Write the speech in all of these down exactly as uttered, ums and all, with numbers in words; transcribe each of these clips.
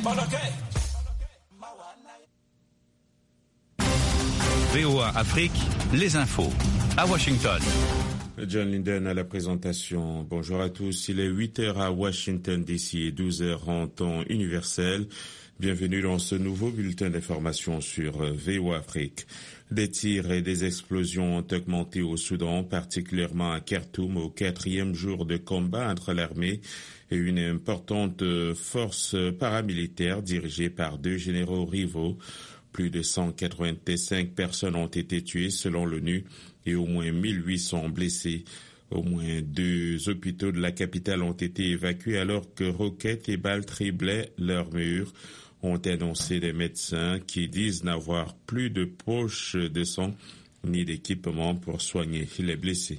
V O A Afrique, les infos, à Washington. John Linden à la présentation. Bonjour à tous. Il est huit heures à Washington D C et douze heures en temps universel. Bienvenue dans ce nouveau bulletin d'information sur V O A Afrique. Des tirs et des explosions ont augmenté au Soudan, particulièrement à Khartoum, au quatrième jour de combat entre l'armée et une importante force paramilitaire dirigée par deux généraux rivaux. Plus de cent quatre-vingt-cinq personnes ont été tuées selon l'ONU et au moins mille huit cents blessés. Au moins deux hôpitaux de la capitale ont été évacués alors que roquettes et balles triblaient leurs murs, ont annoncé des médecins qui disent n'avoir plus de poches de sang ni d'équipement pour soigner les blessés.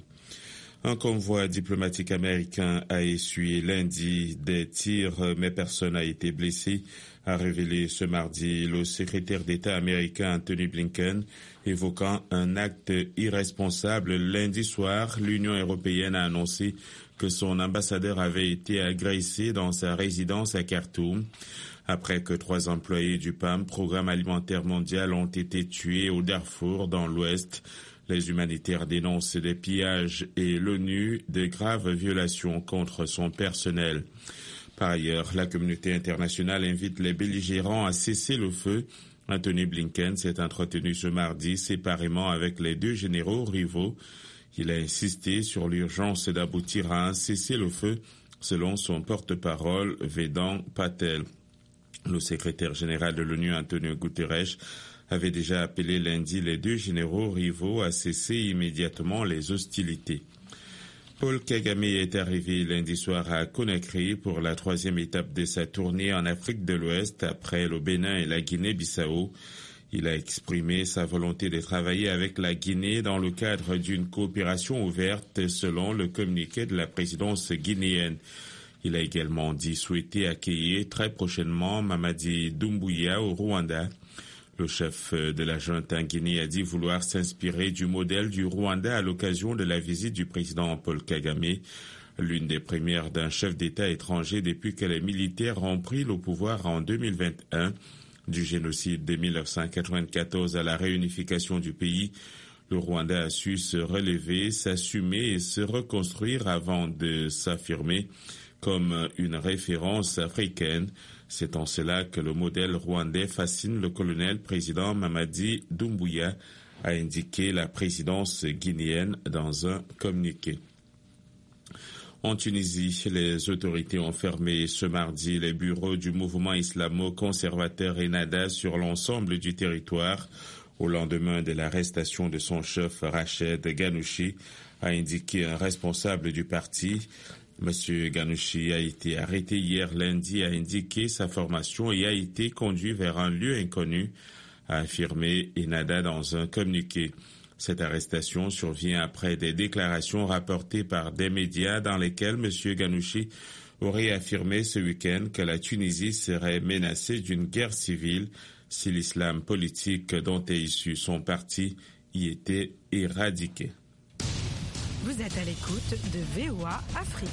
Un convoi diplomatique américain a essuyé lundi des tirs, mais personne n'a été blessé, a révélé ce mardi le secrétaire d'État américain Anthony Blinken, évoquant un acte irresponsable. Lundi soir, l'Union européenne a annoncé que son ambassadeur avait été agressé dans sa résidence à Khartoum, après que trois employés du P A M, Programme alimentaire mondial, ont été tués au Darfour, dans l'Ouest. Les humanitaires dénoncent des pillages et l'ONU de graves violations contre son personnel. Par ailleurs, la communauté internationale invite les belligérants à cesser le feu. Anthony Blinken s'est entretenu ce mardi séparément avec les deux généraux rivaux. Il a insisté sur l'urgence d'aboutir à un cessez-le-feu, selon son porte-parole Vedant Patel. Le secrétaire général de l'ONU, Antonio Guterres, avait déjà appelé lundi les deux généraux rivaux à cesser immédiatement les hostilités. Paul Kagame est arrivé lundi soir à Conakry pour la troisième étape de sa tournée en Afrique de l'Ouest après le Bénin et la Guinée-Bissau. Il a exprimé sa volonté de travailler avec la Guinée dans le cadre d'une coopération ouverte selon le communiqué de la présidence guinéenne. Il a également dit souhaiter accueillir très prochainement Mamadi Doumbouya au Rwanda. Le chef de la junte en Guinée a dit vouloir s'inspirer du modèle du Rwanda à l'occasion de la visite du président Paul Kagame, l'une des premières d'un chef d'État étranger depuis que les militaires ont pris le pouvoir en deux mille vingt et un. Du génocide de mille neuf cent quatre-vingt-quatorze à la réunification du pays, le Rwanda a su se relever, s'assumer et se reconstruire avant de s'affirmer comme une référence africaine. C'est en cela que le modèle rwandais fascine le colonel-président Mamadi Doumbouya, a indiqué la présidence guinéenne dans un communiqué. En Tunisie, les autorités ont fermé ce mardi les bureaux du mouvement islamo-conservateur Ennahda sur l'ensemble du territoire au lendemain de l'arrestation de son chef Rached Ghannouchi, a indiqué un responsable du parti. Monsieur Ghannouchi a été arrêté hier lundi, a indiqué sa formation et a été conduit vers un lieu inconnu, a affirmé Ennahda dans un communiqué. Cette arrestation survient après des déclarations rapportées par des médias dans lesquelles Monsieur Ghannouchi aurait affirmé ce week-end que la Tunisie serait menacée d'une guerre civile si l'islam politique dont est issu son parti y était éradiqué. Vous êtes à l'écoute de V O A Afrique.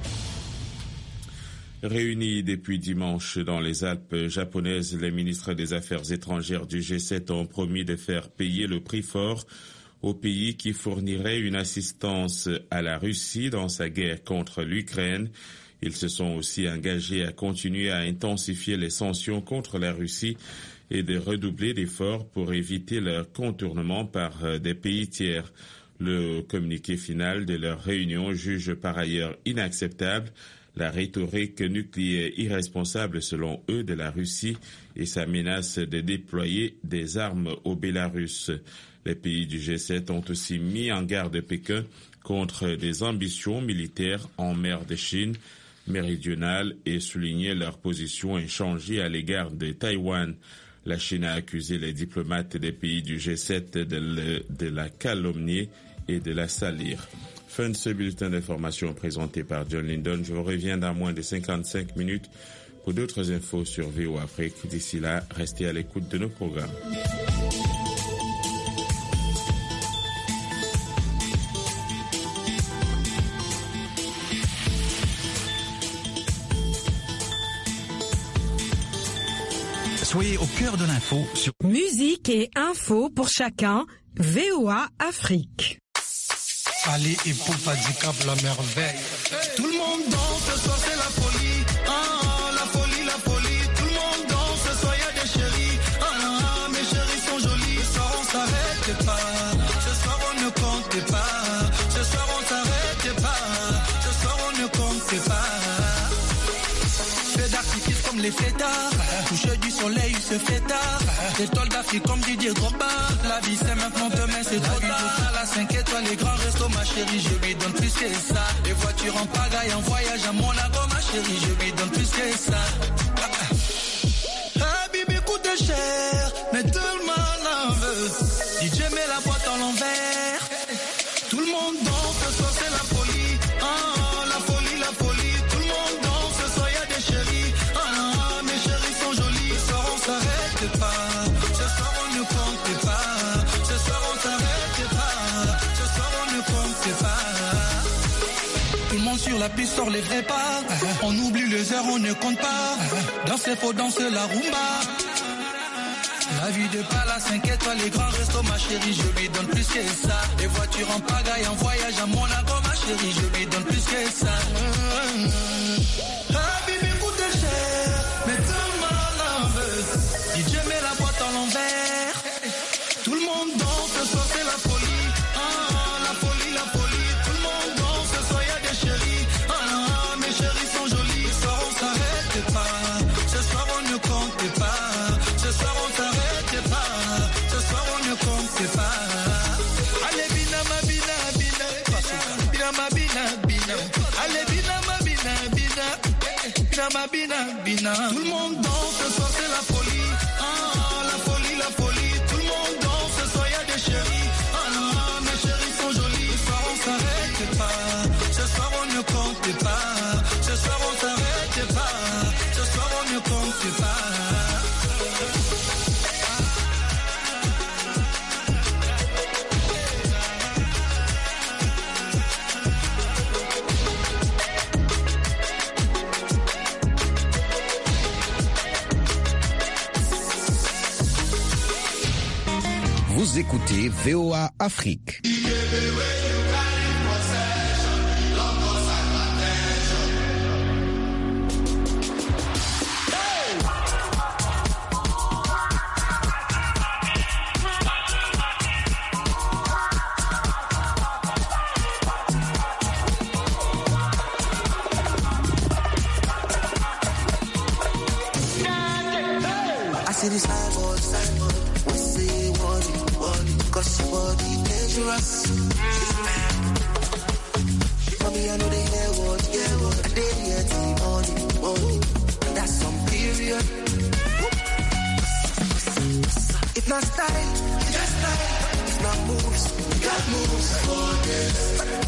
Réunis depuis dimanche dans les Alpes japonaises, les ministres des Affaires étrangères du G sept ont promis de faire payer le prix fort au pays qui fournirait une assistance à la Russie dans sa guerre contre l'Ukraine. Ils se sont aussi engagés à continuer à intensifier les sanctions contre la Russie et de redoubler d'efforts pour éviter leur contournement par des pays tiers. Le communiqué final de leur réunion juge par ailleurs inacceptable la rhétorique nucléaire irresponsable selon eux de la Russie et sa menace de déployer des armes au Bélarus. Les pays du G sept ont aussi mis en garde Pékin contre des ambitions militaires en mer de Chine méridionale et souligné leur position inchangée à l'égard de Taïwan. La Chine a accusé les diplomates des pays du G sept de, le, de la calomnier et de la salir. Fin de ce bulletin d'information présenté par John Linden. Je vous reviens dans moins de cinquante-cinq minutes pour d'autres infos sur V O A Afrique. D'ici là, restez à l'écoute de nos programmes. Soyez au cœur de l'info sur Musique et info pour chacun. V O A Afrique. Ali et Poupa Dicap, la merveille. Tout le monde danse, ce soir c'est la folie. Ah, la folie, la folie. Tout le monde danse, ce soir y'a des chéris. Ah, mes chéris sont jolis. Ce soir on s'arrête pas. Ce soir on ne compte pas. Ce soir on s'arrête pas. Ce soir on ne compte pas. Feu d'artifice comme les fêtards. Coucher du soleil, il se fait tard. Des tolles d'Afrique comme Didier Drogba. La vie c'est maintenant, demain c'est trop tard. À la cinq étoiles, les grands restos, ma chérie, je lui donne plus que ça. Les voitures en pagaille, en voyage à Monaco, ma chérie, je lui donne plus que ça. Ah, Bibi coûte cher, mais tout le monde en veut. D J met la boîte en l'envers. Tout le monde danse, ce soir c'est la folie. Ah, la folie, la folie. Tout le monde danse, ce soir y'a des chéris. Ah, mes chéris sont jolis. Ce soir on s'arrête pas. Ce soir on ne compte pas. Ce soir on s'arrête pas. Ce soir on ne compte pas. Tout le monde sur la piste sort les vrais pas. On oublie les heures, on ne compte pas. Danser faut danser la rumba. La vie de palace, cinq étoiles, les grands restos, ma chérie, je lui donne plus que ça. Les voitures en pagaille, en voyage à Monaco, ma chérie, je lui donne plus que ça. Ah, Bibi coûte cher, mais tout le monde en veut. D J met la boîte en l'envers. Tout le monde danse, ce soir c'est la folie. Ah, la folie, la folie. Tout le monde danse, ce soir y'a des chéris. Ah, mes chéris sont jolis. Ce soir on s'arrête pas. Ce soir on ne compte pas. Ce soir on s'arrête pas. Ce soir on ne compte pas. Allez bina ma bina bina. Bina ma bina bina. Allez bina ma bina bina. Bina ma bina bina. Tout le monde danse, ce soir c'est la folie. Ah, la folie, la folie. Tout le monde danse, ce soir y'a des chéris. Ah non, mes chéris sont jolis. Ce soir on s'arrête pas. Ce soir on ne compte pas. Ce soir on s'arrête pas. Ce soir on ne compte pas. Vous écoutez V O A Afrique. I see this cyborg, cyborg. We say worry, worry, cause your body dangerous. Mommy, I know they hear what, hear what. I did hear till morning, morning. That's some period. If not style, you got style. If not moves, you got moves. For this.